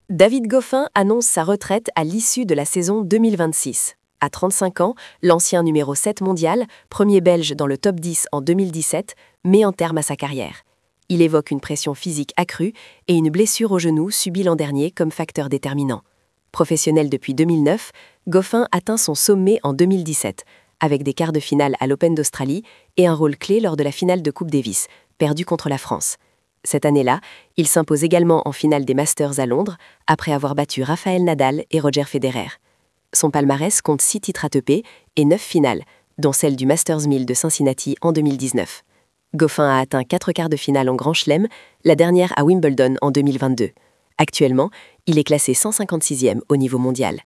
David Goffin annonce sa retraite à l'issue de la saison 2026. À 35 ans, l'ancien numéro 7 mondial, premier belge dans le top 10 en 2017, met un terme à sa carrière. Il évoque une pression physique accrue et une blessure au genou subie l'an dernier comme facteur déterminant. Professionnel depuis 2009, Goffin atteint son sommet en 2017, avec des quarts de finale à l'Open d'Australie et un rôle clé lors de la finale de Coupe Davis, perdue contre la France. Cette année-là, il s'impose également en finale des Masters à Londres, après avoir battu Rafael Nadal et Roger Federer. Son palmarès compte 6 titres ATP et 9 finales, dont celle du Masters 1000 de Cincinnati en 2019. Goffin a atteint 4 quarts de finale en Grand Chelem, la dernière à Wimbledon en 2022. Actuellement, il est classé 156e au niveau mondial.